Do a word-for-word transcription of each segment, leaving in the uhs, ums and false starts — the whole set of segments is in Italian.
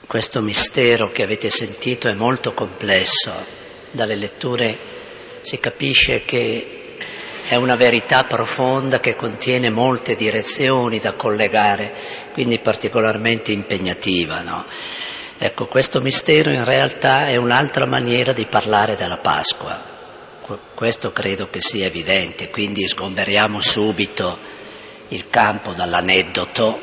Questo mistero che avete sentito è molto complesso. Dalle letture si capisce che è una verità profonda che contiene molte direzioni da collegare, quindi particolarmente impegnativa, no? Ecco, questo mistero in realtà è un'altra maniera di parlare della Pasqua. Questo credo che sia evidente, quindi sgomberiamo subito il campo dall'aneddoto,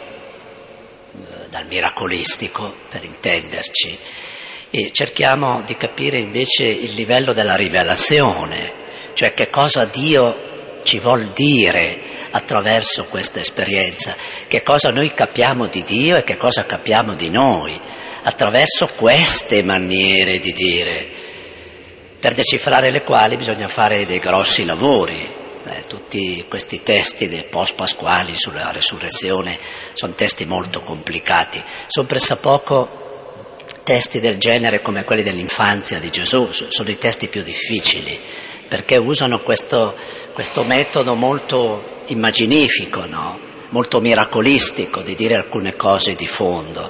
dal miracolistico, per intenderci, e cerchiamo di capire invece il livello della rivelazione, cioè che cosa Dio ci vuol dire attraverso questa esperienza, che cosa noi capiamo di Dio e che cosa capiamo di noi attraverso queste maniere di dire, per decifrare le quali bisogna fare dei grossi lavori. Eh, tutti questi testi dei post-pasquali sulla resurrezione sono testi molto complicati, sono pressappoco testi del genere come quelli dell'infanzia di Gesù, sono i testi più difficili, perché usano questo, questo metodo molto immaginifico, no? Molto miracolistico di dire alcune cose di fondo.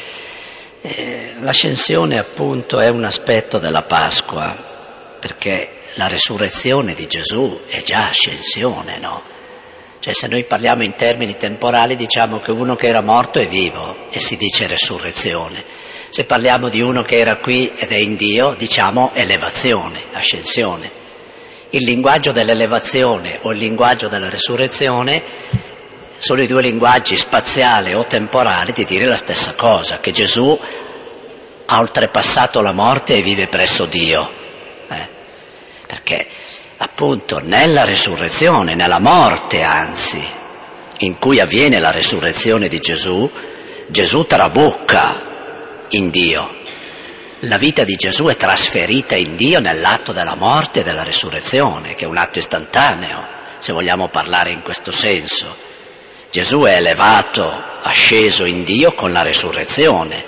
Eh, l'ascensione appunto è un aspetto della Pasqua, perché la resurrezione di Gesù è già ascensione, no? Cioè se noi parliamo in termini temporali diciamo che uno che era morto è vivo e si dice resurrezione. Se parliamo di uno che era qui ed è in Dio diciamo elevazione, ascensione. Il linguaggio dell'elevazione o il linguaggio della resurrezione sono i due linguaggi spaziale o temporale di dire la stessa cosa, che Gesù ha oltrepassato la morte e vive presso Dio. Eh? Perché appunto nella resurrezione, nella morte anzi, in cui avviene la resurrezione di Gesù, Gesù trabocca in Dio. La vita di Gesù è trasferita in Dio nell'atto della morte e della resurrezione, che è un atto istantaneo, se vogliamo parlare in questo senso. Gesù è elevato, asceso in Dio con la resurrezione.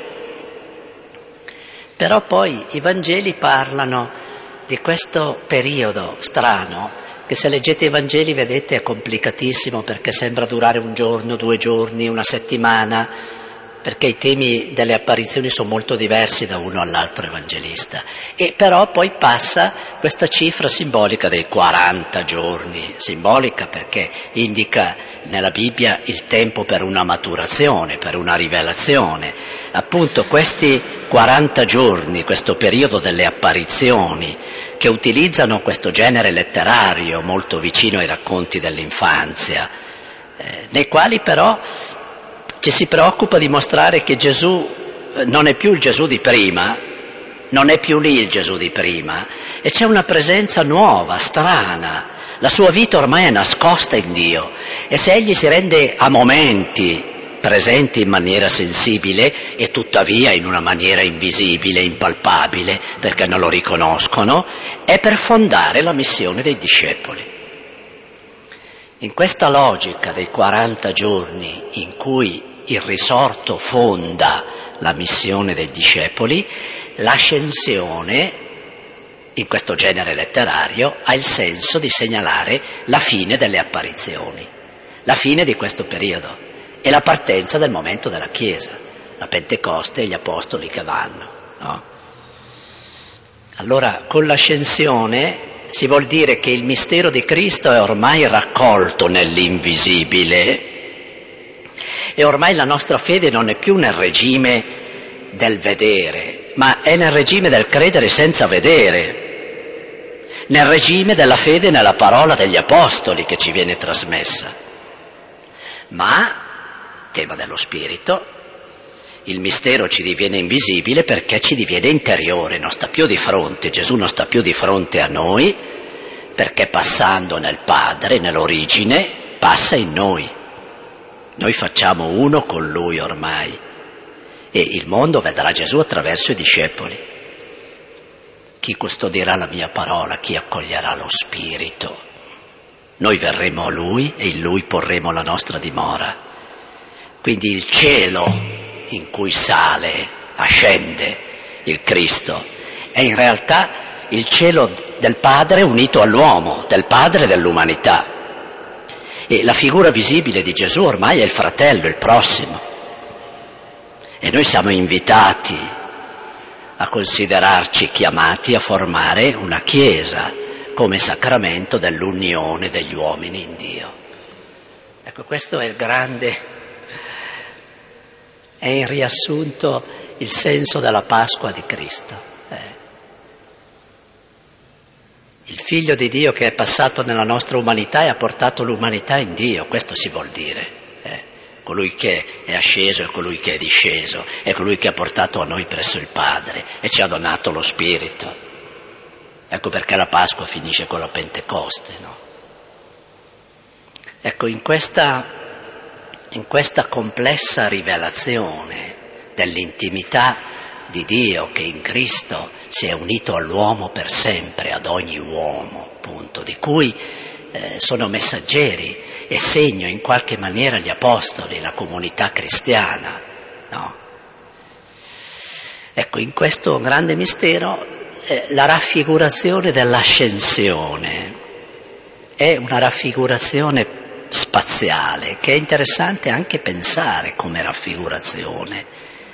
Però poi i Vangeli parlano di questo periodo strano, che se leggete i Vangeli vedete è complicatissimo, perché sembra durare un giorno, due giorni, una settimana, perché i temi delle apparizioni sono molto diversi da uno all'altro evangelista. E però poi passa questa cifra simbolica dei quaranta giorni, simbolica perché indica nella Bibbia il tempo per una maturazione, per una rivelazione. Appunto questi quaranta giorni, questo periodo delle apparizioni, che utilizzano questo genere letterario molto vicino ai racconti dell'infanzia, eh, nei quali però ci si preoccupa di mostrare che Gesù non è più il Gesù di prima, non è più lì il Gesù di prima, e c'è una presenza nuova, strana. La sua vita ormai è nascosta in Dio, e se egli si rende a momenti presenti in maniera sensibile e tuttavia in una maniera invisibile, impalpabile, perché non lo riconoscono, è per fondare la missione dei discepoli. In questa logica dei quaranta giorni in cui il risorto fonda la missione dei discepoli, l'ascensione, in questo genere letterario, ha il senso di segnalare la fine delle apparizioni, la fine di questo periodo e la partenza del momento della Chiesa, la Pentecoste e gli Apostoli che vanno, no? Allora, con l'ascensione si vuol dire che il mistero di Cristo è ormai raccolto nell'invisibile e ormai la nostra fede non è più nel regime del vedere, ma è nel regime del credere senza vedere, nel regime della fede nella parola degli Apostoli che ci viene trasmessa. Ma, tema dello Spirito, il mistero ci diviene invisibile perché ci diviene interiore, non sta più di fronte, Gesù non sta più di fronte a noi, perché passando nel Padre, nell'origine, passa in noi. Noi facciamo uno con Lui ormai e il mondo vedrà Gesù attraverso i discepoli. Chi custodirà la mia parola, chi accoglierà lo Spirito. Noi verremo a Lui e in Lui porremo la nostra dimora. Quindi il cielo in cui sale, ascende il Cristo, è in realtà il cielo del Padre unito all'uomo, del Padre e dell'umanità. E la figura visibile di Gesù ormai è il fratello, il prossimo. E noi siamo invitati a considerarci chiamati a formare una Chiesa come sacramento dell'unione degli uomini in Dio. Ecco, questo è il grande, è in riassunto il senso della Pasqua di Cristo. Eh. Il Figlio di Dio che è passato nella nostra umanità e ha portato l'umanità in Dio, questo si vuol dire. Eh. Colui che è asceso è colui che è disceso, è colui che ha portato a noi presso il Padre e ci ha donato lo Spirito. Ecco perché la Pasqua finisce con la Pentecoste, no? Ecco, in questa, in questa complessa rivelazione dell'intimità di Dio che in Cristo si è unito all'uomo per sempre, ad ogni uomo, appunto, di cui eh, sono messaggeri e segno in qualche maniera gli apostoli, la comunità cristiana, no? Ecco, in questo grande mistero eh, la raffigurazione dell'ascensione è una raffigurazione spaziale che è interessante anche pensare come raffigurazione.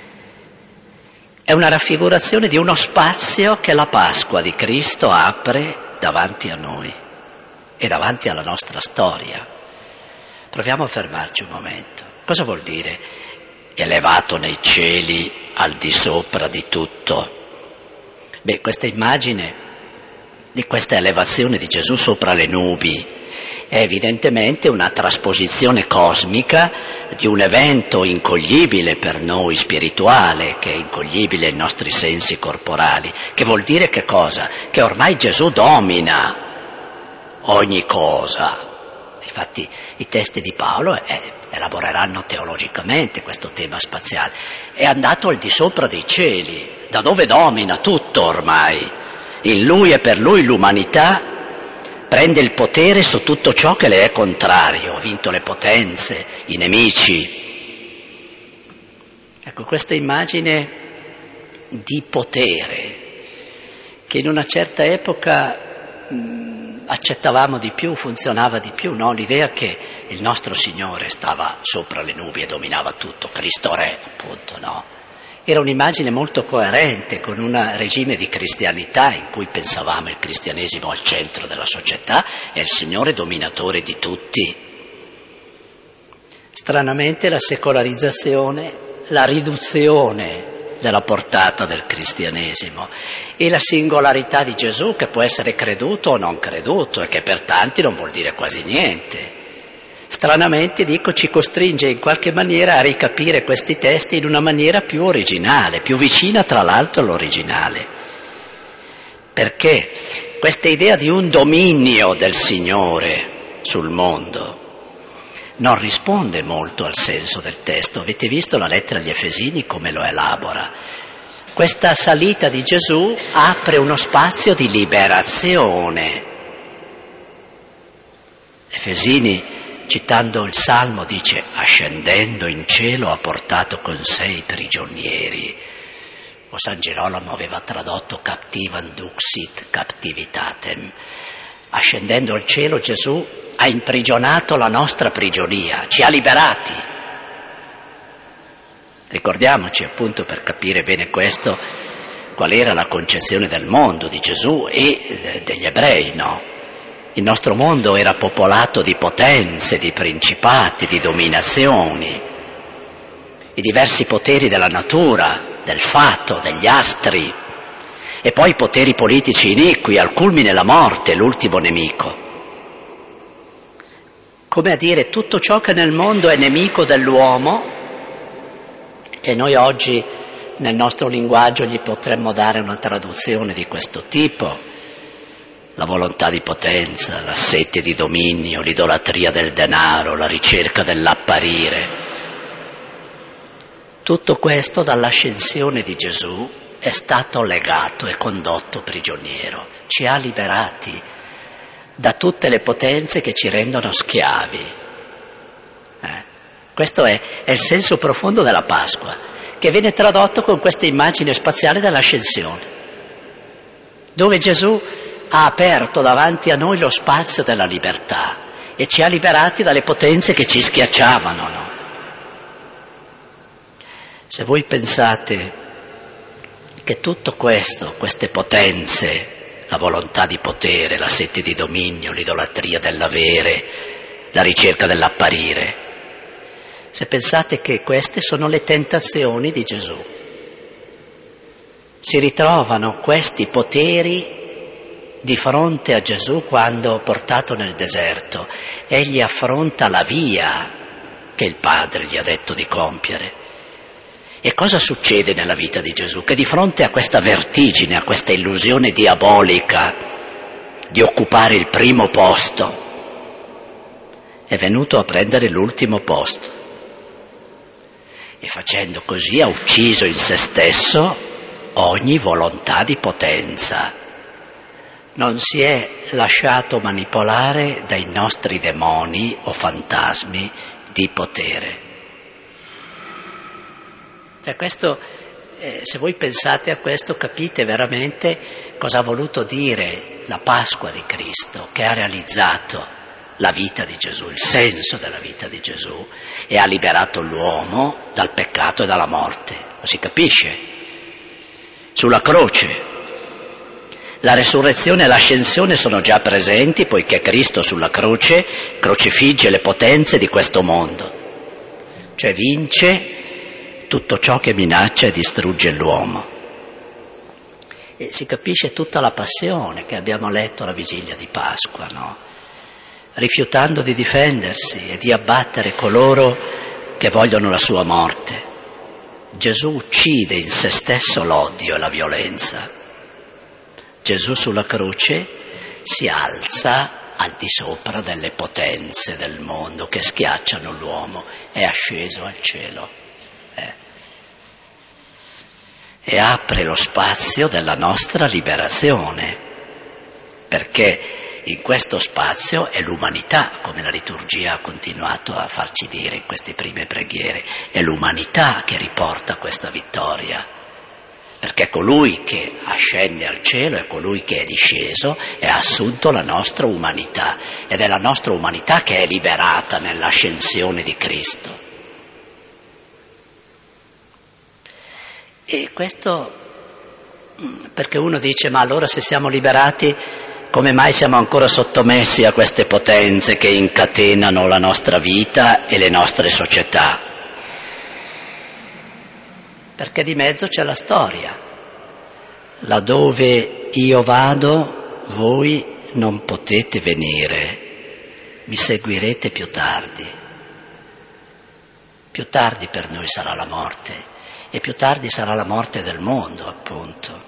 È una raffigurazione di uno spazio che la Pasqua di Cristo apre davanti a noi e davanti alla nostra storia. Proviamo a fermarci un momento. Cosa vuol dire elevato nei cieli al di sopra di tutto? Beh, questa immagine di questa elevazione di Gesù sopra le nubi è evidentemente una trasposizione cosmica di un evento incoglibile per noi, spirituale, che è incoglibile ai nostri sensi corporali, che vuol dire che cosa? Che ormai Gesù domina ogni cosa. Infatti i testi di Paolo eh, elaboreranno teologicamente questo tema spaziale. È andato al di sopra dei cieli, da dove domina tutto ormai. In Lui e per Lui l'umanità prende il potere su tutto ciò che le è contrario, ha vinto le potenze, i nemici. Ecco, questa immagine di potere che in una certa epoca mh, accettavamo di più, funzionava di più, no? L'idea che il nostro Signore stava sopra le nubi e dominava tutto, Cristo Re, appunto, no? Era un'immagine molto coerente con un regime di cristianità in cui pensavamo il cristianesimo al centro della società e il Signore dominatore di tutti. Stranamente la secolarizzazione, la riduzione della portata del cristianesimo e la singolarità di Gesù che può essere creduto o non creduto e che per tanti non vuol dire quasi niente. Stranamente, dico, ci costringe in qualche maniera a ricapire questi testi in una maniera più originale, più vicina tra l'altro all'originale. Perché questa idea di un dominio del Signore sul mondo non risponde molto al senso del testo. Avete visto la lettera agli Efesini come lo elabora? Questa salita di Gesù apre uno spazio di liberazione. Efesini, citando il Salmo, dice: ascendendo in cielo ha portato con sé i prigionieri. O San Gerolamo aveva tradotto captivam duxit captivitatem. Ascendendo al cielo Gesù ha imprigionato la nostra prigionia, ci ha liberati. Ricordiamoci, appunto, per capire bene questo, qual era la concezione del mondo di Gesù e degli ebrei, no? Il nostro mondo era popolato di potenze, di principati, di dominazioni, i diversi poteri della natura, del fato, degli astri, e poi i poteri politici iniqui, al culmine la morte, l'ultimo nemico. Come a dire, tutto ciò che nel mondo è nemico dell'uomo, e noi oggi nel nostro linguaggio gli potremmo dare una traduzione di questo tipo: la volontà di potenza, la sete di dominio, l'idolatria del denaro, la ricerca dell'apparire. Tutto questo dall'ascensione di Gesù è stato legato e condotto prigioniero, ci ha liberati da tutte le potenze che ci rendono schiavi. Eh? Questo è, è il senso profondo della Pasqua, che viene tradotto con questa immagine spaziale dell'ascensione, dove Gesù ha aperto davanti a noi lo spazio della libertà e ci ha liberati dalle potenze che ci schiacciavano, no? Se voi pensate che tutto questo, queste potenze, la volontà di potere, la sete di dominio, l'idolatria dell'avere, la ricerca dell'apparire, se pensate che queste sono le tentazioni di Gesù, si ritrovano questi poteri di fronte a Gesù quando, portato nel deserto, egli affronta la via che il Padre gli ha detto di compiere. E cosa succede nella vita di Gesù? Che di fronte a questa vertigine, a questa illusione diabolica di occupare il primo posto, è venuto a prendere l'ultimo posto. E facendo così ha ucciso in se stesso ogni volontà di potenza. Non si è lasciato manipolare dai nostri demoni o fantasmi di potere. Cioè questo, eh, se voi pensate a questo, capite veramente cosa ha voluto dire la Pasqua di Cristo, che ha realizzato la vita di Gesù, il senso della vita di Gesù, e ha liberato l'uomo dal peccato e dalla morte. Lo si capisce? Sulla croce. La resurrezione e l'ascensione sono già presenti, poiché Cristo sulla croce crocifigge le potenze di questo mondo, cioè vince tutto ciò che minaccia e distrugge l'uomo. E si capisce tutta la passione che abbiamo letto alla vigilia di Pasqua, no? Rifiutando di difendersi e di abbattere coloro che vogliono la sua morte. Gesù uccide in se stesso l'odio e la violenza. Gesù sulla croce si alza al di sopra delle potenze del mondo che schiacciano l'uomo, è asceso al cielo eh. e apre lo spazio della nostra liberazione, perché in questo spazio è l'umanità, come la liturgia ha continuato a farci dire in queste prime preghiere, è l'umanità che riporta questa vittoria. Perché colui che ascende al cielo è colui che è disceso e ha assunto la nostra umanità, ed è la nostra umanità che è liberata nell'ascensione di Cristo. E questo perché uno dice: ma allora se siamo liberati, come mai siamo ancora sottomessi a queste potenze che incatenano la nostra vita e le nostre società? Perché di mezzo c'è la storia. Laddove io vado, voi non potete venire, mi seguirete più tardi. Più tardi per noi sarà la morte, e più tardi sarà la morte del mondo, appunto.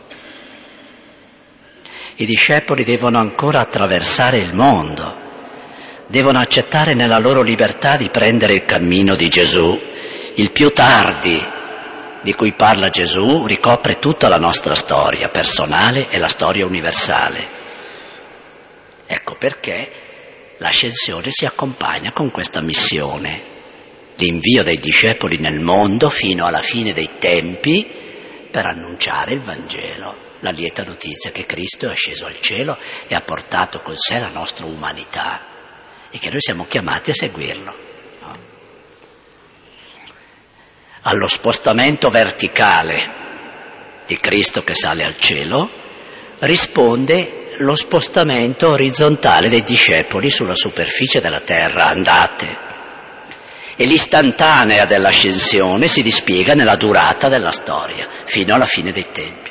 I discepoli devono ancora attraversare il mondo, devono accettare nella loro libertà di prendere il cammino di Gesù. Il più tardi di cui parla Gesù ricopre tutta la nostra storia personale e la storia universale. Ecco perché l'ascensione si accompagna con questa missione, l'invio dei discepoli nel mondo fino alla fine dei tempi per annunciare il Vangelo, la lieta notizia che Cristo è sceso al cielo e ha portato con sé la nostra umanità e che noi siamo chiamati a seguirlo. Allo spostamento verticale di Cristo che sale al cielo risponde lo spostamento orizzontale dei discepoli sulla superficie della terra. Andate. E l'istantanea dell'ascensione si dispiega nella durata della storia, fino alla fine dei tempi.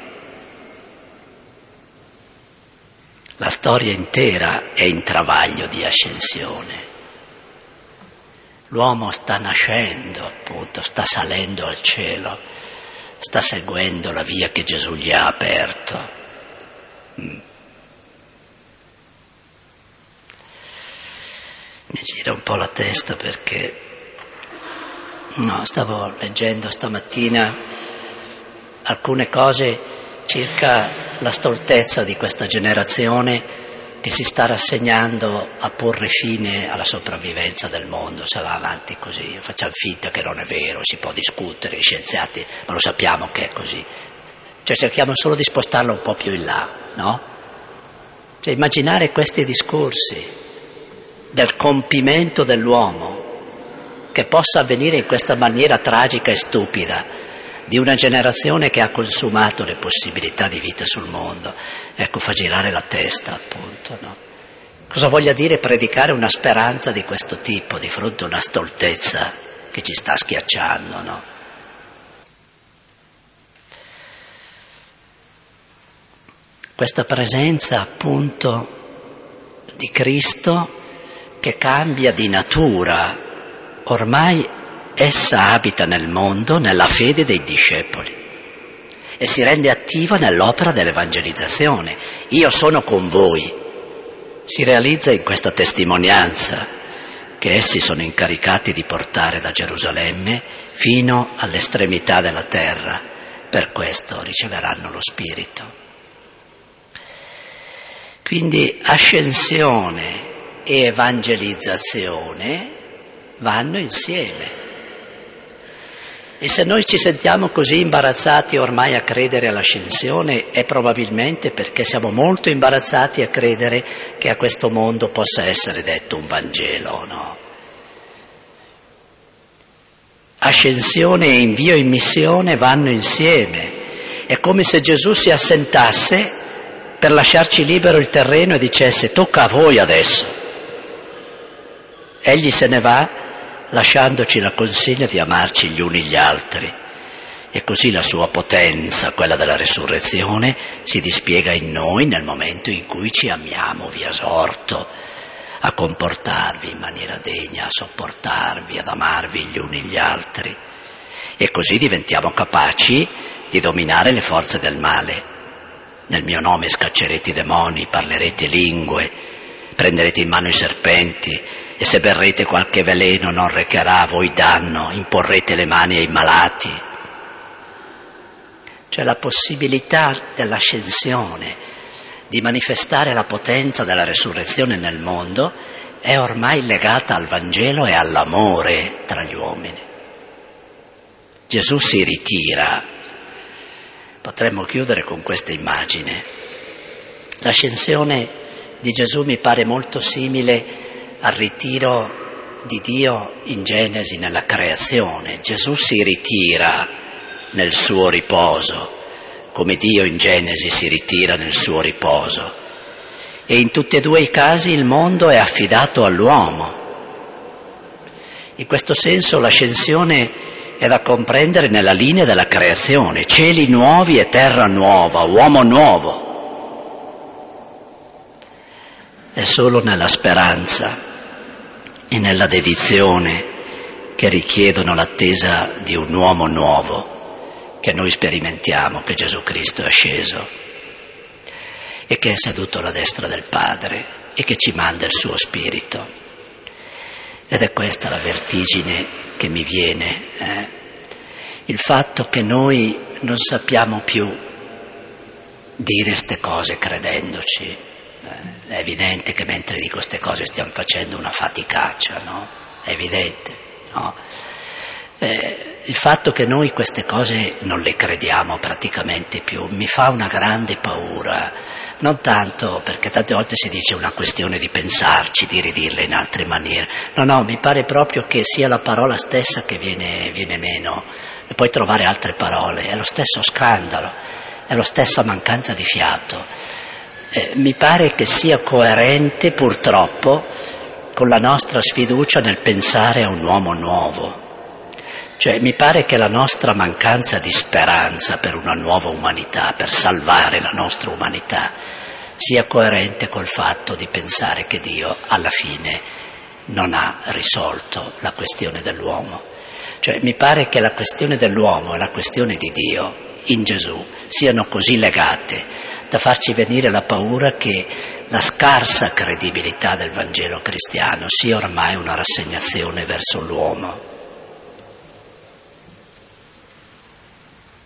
La storia intera è in travaglio di ascensione. L'uomo sta nascendo, appunto, sta salendo al cielo, sta seguendo la via che Gesù gli ha aperto. Mm. Mi gira un po' la testa perché no, stavo leggendo stamattina alcune cose circa la stoltezza di questa generazione che si sta rassegnando a porre fine alla sopravvivenza del mondo. Se va avanti così, facciamo finta che non è vero, si può discutere, gli scienziati, ma lo sappiamo che è così. Cioè cerchiamo solo di spostarlo un po' più in là, no? Cioè immaginare questi discorsi del compimento dell'uomo che possa avvenire in questa maniera tragica e stupida, di una generazione che ha consumato le possibilità di vita sul mondo. Ecco, fa girare la testa, appunto, no? Cosa voglia dire predicare una speranza di questo tipo di fronte a una stoltezza che ci sta schiacciando, no? Questa presenza, appunto, di Cristo che cambia di natura. Ormai essa abita nel mondo, nella fede dei discepoli, e si rende attiva nell'opera dell'evangelizzazione. Io sono con voi. Si realizza in questa testimonianza che essi sono incaricati di portare da Gerusalemme fino all'estremità della terra. Per questo riceveranno lo Spirito. Quindi ascensione e evangelizzazione vanno insieme. E se noi ci sentiamo così imbarazzati ormai a credere all'ascensione è probabilmente perché siamo molto imbarazzati a credere che a questo mondo possa essere detto un Vangelo, no? Ascensione e invio in missione vanno insieme. È come se Gesù si assentasse per lasciarci libero il terreno e dicesse: tocca a voi adesso. Egli se ne va lasciandoci la consegna di amarci gli uni gli altri, e così la sua potenza, quella della resurrezione, si dispiega in noi nel momento in cui ci amiamo. Vi esorto a comportarvi in maniera degna, a sopportarvi, ad amarvi gli uni gli altri, e così diventiamo capaci di dominare le forze del male. Nel mio nome scaccerete i demoni, parlerete lingue, prenderete in mano i serpenti, e se berrete qualche veleno non recherà a voi danno, imporrete le mani ai malati. C'è la possibilità dell'ascensione, di manifestare la potenza della resurrezione nel mondo, è ormai legata al Vangelo e all'amore tra gli uomini. Gesù si ritira. Potremmo chiudere con questa immagine. L'ascensione di Gesù mi pare molto simile al ritiro di Dio in Genesi nella creazione. Gesù si ritira nel suo riposo, come Dio in Genesi si ritira nel suo riposo. E in tutti e due i casi il mondo è affidato all'uomo. In questo senso l'ascensione è da comprendere nella linea della creazione: cieli nuovi e terra nuova, uomo nuovo. È solo nella speranza e nella dedizione, che richiedono l'attesa di un uomo nuovo, che noi sperimentiamo che Gesù Cristo è sceso e che è seduto alla destra del Padre e che ci manda il suo Spirito. Ed è questa la vertigine che mi viene, eh? Il fatto che noi non sappiamo più dire ste cose credendoci. È evidente che mentre dico queste cose stiamo facendo una faticaccia, no? È evidente, no? Eh, il fatto che noi queste cose non le crediamo praticamente più mi fa una grande paura, non tanto perché tante volte si dice una questione di pensarci, di ridirle in altre maniere. No, no, mi pare proprio che sia la parola stessa che viene, viene meno, e poi trovare altre parole, è lo stesso scandalo, è la stessa mancanza di fiato. Eh, mi pare che sia coerente purtroppo con la nostra sfiducia nel pensare a un uomo nuovo. Cioè mi pare che la nostra mancanza di speranza per una nuova umanità, per salvare la nostra umanità, sia coerente col fatto di pensare che Dio alla fine non ha risolto la questione dell'uomo. Cioè mi pare che la questione dell'uomo e la questione di Dio in Gesù siano così legate da farci venire la paura che la scarsa credibilità del Vangelo cristiano sia ormai una rassegnazione verso l'uomo.